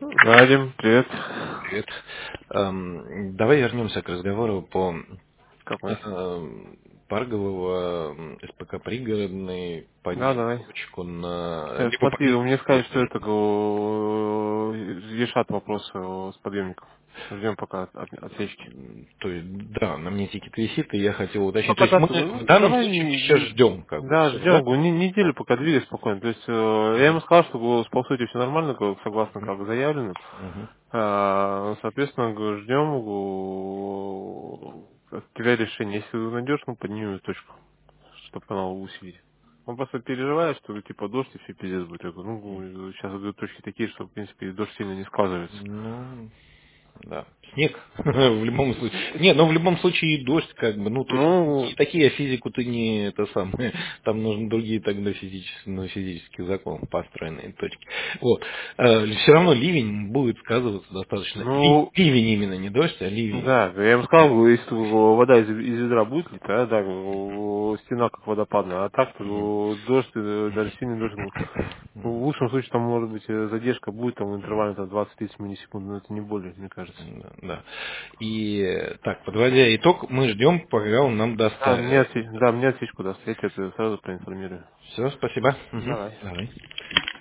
Вадим, привет. Привет. Давай вернемся к разговору по Какой? Паргового, СПК пригородный, Да, поднять давай. точку на... Либо Смотри, поднять мне сказали, что точку. это решат вопрос с подъемником. Ждем пока отсечки. То есть, да, на мне тикет висит, и я хотел Ну, уточнить. То есть пока, мы в данном давай, случае мы сейчас ждем, как бы, да, все, да? ждем, неделю пока двигай спокойно. То есть, я ему сказал, что по сути все нормально, согласно как бы заявленным. Мгм. Соответственно, ждем от тебя решения. Если найдешь, поднимем точку, чтобы канал усилить. Он просто переживает, что типа дождь и все пиздец будет. Я говорю, сейчас говорю, точки такие, что в принципе дождь сильно не сказывается. Ну, да. Снег в любом случае. Не, но в любом случае и дождь, как бы, ну, точки Ну, не такие, а физику ты не это самое. Там нужны другие тогда физический закон, построенные точки. Вот. Все равно ливень будет сказываться достаточно. ну, Ливень именно, не дождь, а ливень. да, я ему сказал, если вода из ведра будет лить, да, стена как водопадная, а так Мгм. дождь, даже сильный дождь, в Мгм. лучшем случае там может быть задержка будет там в интервале 20-30 миллисекунд, но это не более, мне кажется. Да. Да. И так, подводя итог, мы ждем, пока он нам даст. Да, мне отсечку даст, я тебя сразу проинформирую. Все, спасибо. Мгм. Давай. Давай.